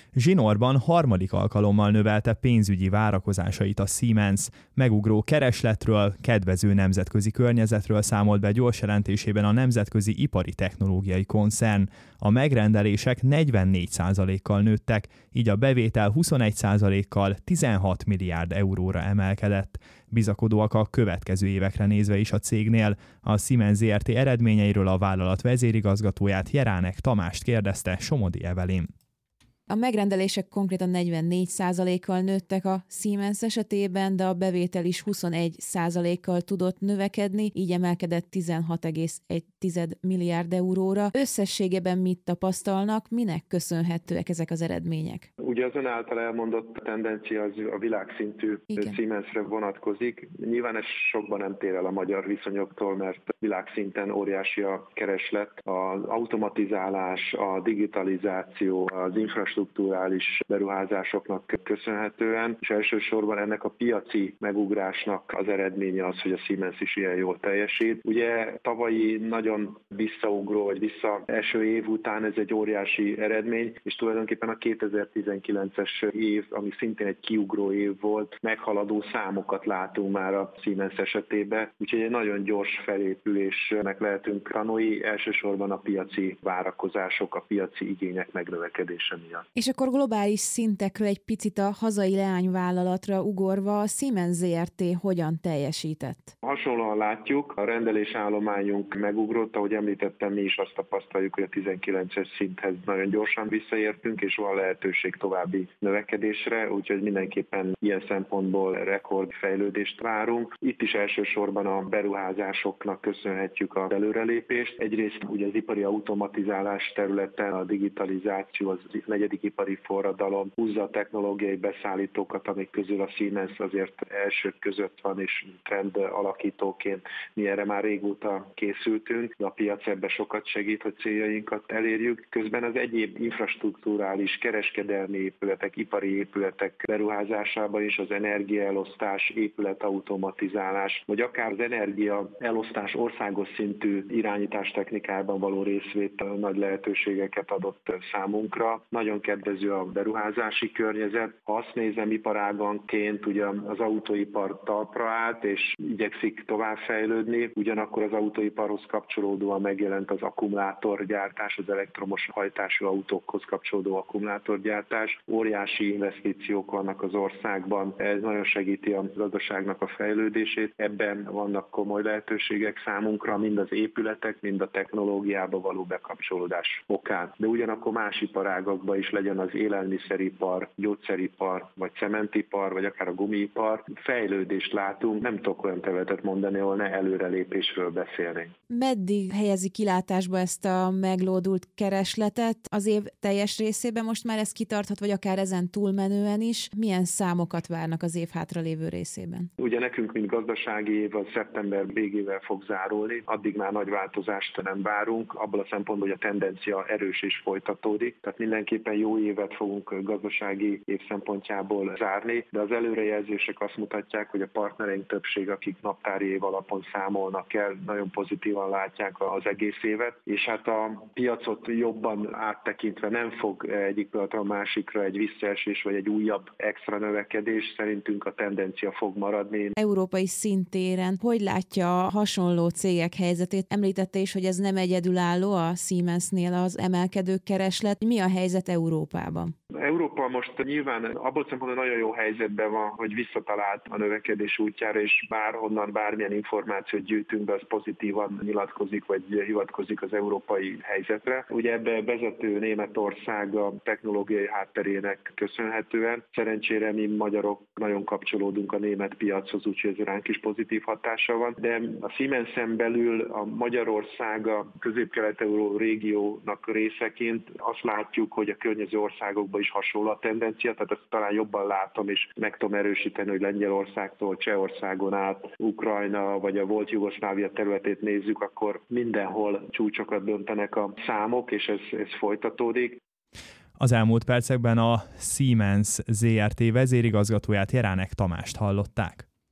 Zsinorban harmadik alkalommal növelte pénzügyi várakozásait a Siemens. Megugró keresletről, kedvező nemzetközi környezetről számolt be gyors jelentésében a Nemzetközi Ipari Technológiai Koncern. A megrendelések 44%-kal nőttek, így a bevétel 21%-kal 16 milliárd euróra emelkedett. Bizakodóak a következő évekre nézve is a cégnél. A Siemens Zrt. Eredményeiről a vállalat vezérigazgatóját, Jeránek Tamást kérdezte Somodi Evelyn. A megrendelések konkrétan 44%-kal nőttek a Siemens esetében, de a bevétel is 21%-kal tudott növekedni, így emelkedett 16,1 milliárd euróra. Összességében mit tapasztalnak, minek köszönhetőek ezek az eredmények? Ugye az ön által elmondott tendencia az a világszintű Siemensre vonatkozik. Nyilván ez sokban nem tér el a magyar viszonyoktól, mert világszinten óriási a kereslet. Az automatizálás, a digitalizáció, az infrastrukturális beruházásoknak köszönhetően, és elsősorban ennek a piaci megugrásnak az eredménye az, hogy a Siemens is ilyen jól teljesít. Ugye tavalyi nagyon visszaugró vagy visszaeső év után ez egy óriási eredmény, és tulajdonképpen a 2019-es év, ami szintén egy kiugró év volt, meghaladó számokat látunk már a Siemens esetében, úgyhogy egy nagyon gyors felépülésnek lehetünk tanulni, elsősorban a piaci várakozások, a piaci igények megnövekedése miatt. És akkor globális szintekről egy picit a hazai leányvállalatra ugorva, a Siemens Zrt. Hogyan teljesített? Hasonlóan látjuk, a rendelésállományunk megugrott, ahogy említettem, mi is azt tapasztaljuk, hogy a 19-es szinthez nagyon gyorsan visszaértünk, és van lehetőség további növekedésre, úgyhogy mindenképpen ilyen szempontból rekordfejlődést várunk. Itt is elsősorban a beruházásoknak köszönhetjük az előrelépést. Egyrészt ugye az ipari automatizálás területen a digitalizáció, az negyedik ipari forradalom húzza a technológiai beszállítókat, amik közül a Siemens azért elsők között van, és trend alakítóként mi erre már régóta készültünk, de a piac ebbe sokat segít, hogy céljainkat elérjük. Közben az egyéb infrastrukturális, kereskedelmi épületek, ipari épületek beruházásában is az energiaelosztás, épületautomatizálás, vagy akár az energiaelosztás országos szintű irányítás technikában való részvét nagy lehetőségeket adott számunkra. Nagyon kedvező a beruházási környezet. Ha azt nézem iparáganként, ugye az autóipar talpra állt, és igyekszik továbbfejlődni, ugyanakkor az autóiparhoz kapcsolódóan megjelent az akkumulátorgyártás, az elektromos hajtású autókhoz kapcsolódó akkumulátorgyártás. Óriási investíciók vannak az országban, ez nagyon segíti a gazdaságnak a fejlődését. Ebben vannak komoly lehetőségek számunkra, mind az épületek, mind a technológiába való bekapcsolódás okán. De ugyanakkor más iparágakban is, legyen az élelmiszeripar, gyógyszeripar, vagy cementipar, vagy akár a gumiipar, fejlődést látunk. Nem tudok olyan területet mondani, ahol ne előrelépésről beszélnénk. Meddig helyezi kilátásba ezt a meglódult keresletet? Az év teljes részében most már ez kitarthat, vagy akár ezen túlmenően is? Milyen számokat várnak az év hátralévő részében? Ugye nekünk, mint gazdasági év, az szeptember végével fog zárulni, addig már nagy változást nem várunk, abból a szempontból, hogy a tendencia erős és folytatódik. Tehát mindenképpen jó évet fogunk gazdasági év szempontjából zárni, de az előrejelzések azt mutatják, hogy a partnereink többség, akik naptári év alapon számolnak el, nagyon pozitívan látják az egész évet, és hát a piacot jobban áttekintve nem fog egyik pillanatra a másikra egy visszaesés vagy egy újabb extra növekedés, szerintünk a tendencia fog maradni. Európai szintéren hogy látja a hasonló cégek helyzetét? Említette is, hogy ez nem egyedülálló a Siemensnél az emelkedő kereslet. Mi a helyzet Európában? Európa most nyilván abból szempontból nagyon jó helyzetben van, hogy visszatalált a növekedés útjára, és bárhonnan bármilyen információt gyűjtünk be, az pozitívan nyilatkozik, vagy hivatkozik az európai helyzetre. Ugye ebbe vezető Németország a technológiai hátterének köszönhetően. Szerencsére mi magyarok nagyon kapcsolódunk a német piachoz, úgyhogy ez ránk is pozitív hatása van. De a Siemensen belül a Magyarország a közép-kelet-euró régiónak részeként azt látjuk, hogy a környező országokban is hasonló a tendencia, tehát ezt talán jobban látom, és meg tudom erősíteni, hogy Lengyelországtól Csehországon át Ukrajna vagy a volt Jugoszlávia területét nézzük, akkor mindenhol csúcsokat döntenek a számok, és ez folytatódik. Az elmúlt percekben a Siemens Zrt. Vezérigazgatóját, Jeránek Tamást hallották.